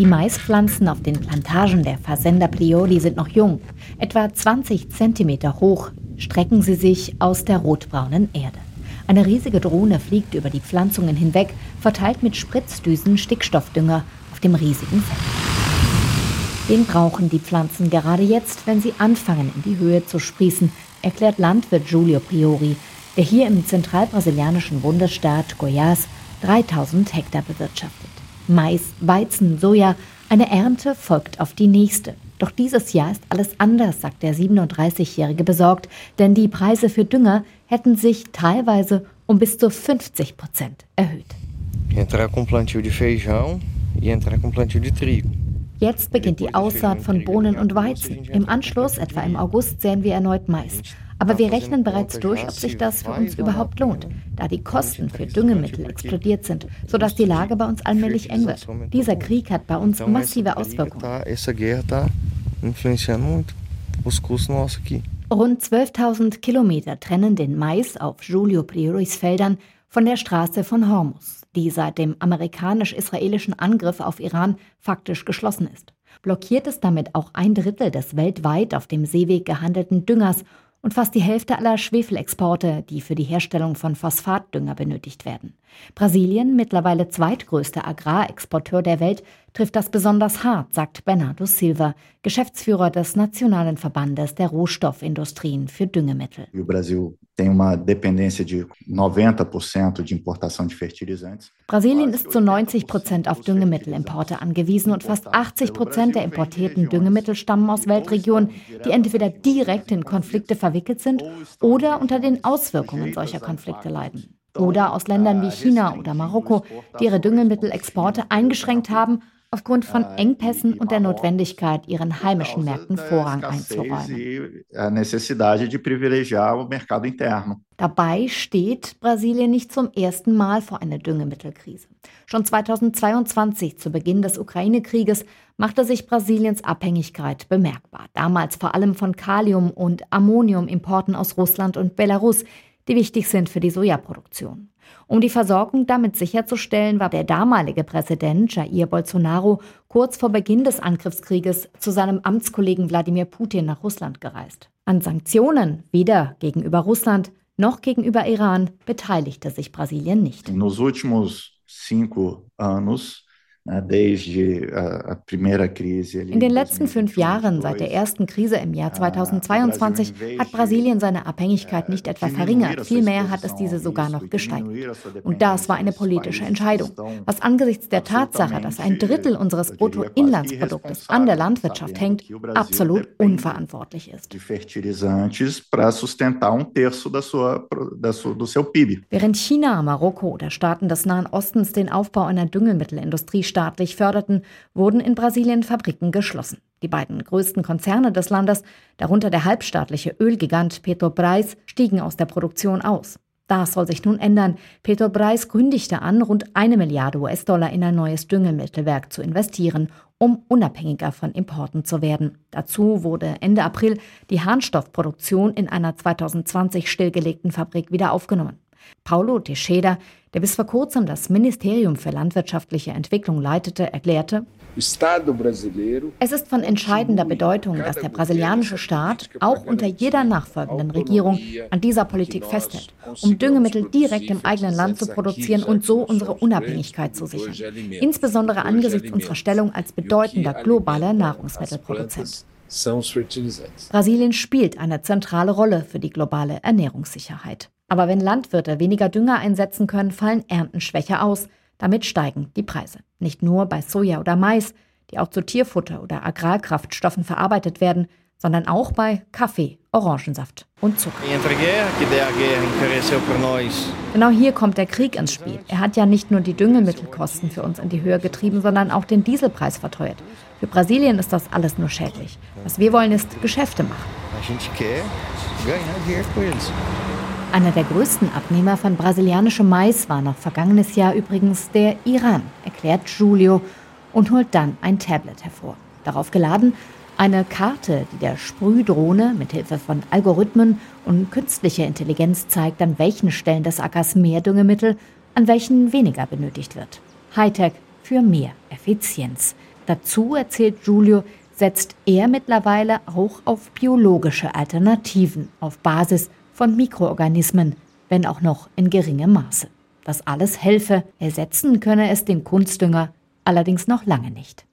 Die Maispflanzen auf den Plantagen der Fazenda Priori sind noch jung. Etwa 20 Zentimeter hoch strecken sie sich aus der rotbraunen Erde. Eine riesige Drohne fliegt über die Pflanzungen hinweg, verteilt mit Spritzdüsen Stickstoffdünger auf dem riesigen Feld. Den brauchen die Pflanzen gerade jetzt, wenn sie anfangen, in die Höhe zu sprießen, erklärt Landwirt Julio Priori, der hier im zentralbrasilianischen Bundesstaat Goiás 3000 Hektar bewirtschaftet. Mais, Weizen, Soja, eine Ernte folgt auf die nächste. Doch dieses Jahr ist alles anders, sagt der 37-Jährige besorgt, denn die Preise für Dünger hätten sich teilweise um bis zu 50% erhöht. Jetzt beginnt die Aussaat von Bohnen und Weizen. Im Anschluss, etwa im August, säen wir erneut Mais. Aber wir rechnen bereits durch, ob sich das für uns überhaupt lohnt, da die Kosten für Düngemittel explodiert sind, sodass die Lage bei uns allmählich eng wird. Dieser Krieg hat bei uns massive Auswirkungen. Rund 12.000 Kilometer trennen den Mais auf Julio Prioris Feldern von der Straße von Hormuz, die seit dem amerikanisch-israelischen Angriff auf Iran faktisch geschlossen ist. Blockiert ist damit auch 1/3 des weltweit auf dem Seeweg gehandelten Düngers und fast die Hälfte aller Schwefelexporte, die für die Herstellung von Phosphatdünger benötigt werden. Brasilien, mittlerweile zweitgrößter Agrarexporteur der Welt, trifft das besonders hart, sagt Bernardo Silva, Geschäftsführer des Nationalen Verbandes der Rohstoffindustrien für Düngemittel. Brasilien ist zu 90% auf Düngemittelimporte angewiesen und fast 80% der importierten Düngemittel stammen aus Weltregionen, die entweder direkt in Konflikte verwickelt sind oder unter den Auswirkungen solcher Konflikte leiden. Oder aus Ländern wie China oder Marokko, die ihre Düngemittelexporte eingeschränkt haben, aufgrund von Engpässen und der Notwendigkeit, ihren heimischen Märkten Vorrang einzuräumen. Dabei steht Brasilien nicht zum ersten Mal vor einer Düngemittelkrise. Schon 2022, zu Beginn des Ukraine-Krieges, machte sich Brasiliens Abhängigkeit bemerkbar. Damals vor allem von Kalium- und Ammoniumimporten aus Russland und Belarus, die wichtig sind für die Sojaproduktion. Um die Versorgung damit sicherzustellen, war der damalige Präsident Jair Bolsonaro kurz vor Beginn des Angriffskrieges zu seinem Amtskollegen Wladimir Putin nach Russland gereist. An Sanktionen, weder gegenüber Russland noch gegenüber Iran, beteiligte sich Brasilien nicht. Nos últimos 5 anos, In den letzten 5 Jahren, seit der ersten Krise im Jahr 2022, hat Brasilien seine Abhängigkeit nicht etwa verringert, vielmehr hat es diese sogar noch gesteigert. Und das war eine politische Entscheidung, was angesichts der Tatsache, dass 1/3 unseres Bruttoinlandsproduktes an der Landwirtschaft hängt, absolut unverantwortlich ist. Während China, Marokko oder Staaten des Nahen Ostens den Aufbau einer Düngemittelindustrie staatlich förderten, wurden in Brasilien Fabriken geschlossen. Die beiden größten Konzerne des Landes, darunter der halbstaatliche Ölgigant Petrobras, stiegen aus der Produktion aus. Das soll sich nun ändern. Petrobras kündigte an, rund 1 Milliarde US-Dollar in ein neues Düngemittelwerk zu investieren, um unabhängiger von Importen zu werden. Dazu wurde Ende April die Harnstoffproduktion in einer 2020 stillgelegten Fabrik wieder aufgenommen. Paulo Teixeira, der bis vor kurzem das Ministerium für landwirtschaftliche Entwicklung leitete, erklärte: Es ist von entscheidender Bedeutung, dass der brasilianische Staat auch unter jeder nachfolgenden Regierung an dieser Politik festhält, um Düngemittel direkt im eigenen Land zu produzieren und so unsere Unabhängigkeit zu sichern, insbesondere angesichts unserer Stellung als bedeutender globaler Nahrungsmittelproduzent. Brasilien spielt eine zentrale Rolle für die globale Ernährungssicherheit. Aber wenn Landwirte weniger Dünger einsetzen können, fallen Ernten schwächer aus. Damit steigen die Preise. Nicht nur bei Soja oder Mais, die auch zu Tierfutter oder Agrarkraftstoffen verarbeitet werden, sondern auch bei Kaffee, Orangensaft und Zucker. Genau hier kommt der Krieg ins Spiel. Er hat ja nicht nur die Düngemittelkosten für uns in die Höhe getrieben, sondern auch den Dieselpreis verteuert. Für Brasilien ist das alles nur schädlich. Was wir wollen, ist Geschäfte machen. Einer der größten Abnehmer von brasilianischem Mais war noch vergangenes Jahr übrigens der Iran, erklärt Julio und holt dann ein Tablet hervor. Darauf geladen eine Karte, die der Sprühdrohne mithilfe von Algorithmen und künstlicher Intelligenz zeigt, an welchen Stellen des Ackers mehr Düngemittel, an welchen weniger benötigt wird. Hightech für mehr Effizienz. Dazu, erzählt Giulio, setzt er mittlerweile auch auf biologische Alternativen auf Basis von Mikroorganismen, wenn auch noch in geringem Maße. Das alles helfe, ersetzen könne es den Kunstdünger allerdings noch lange nicht.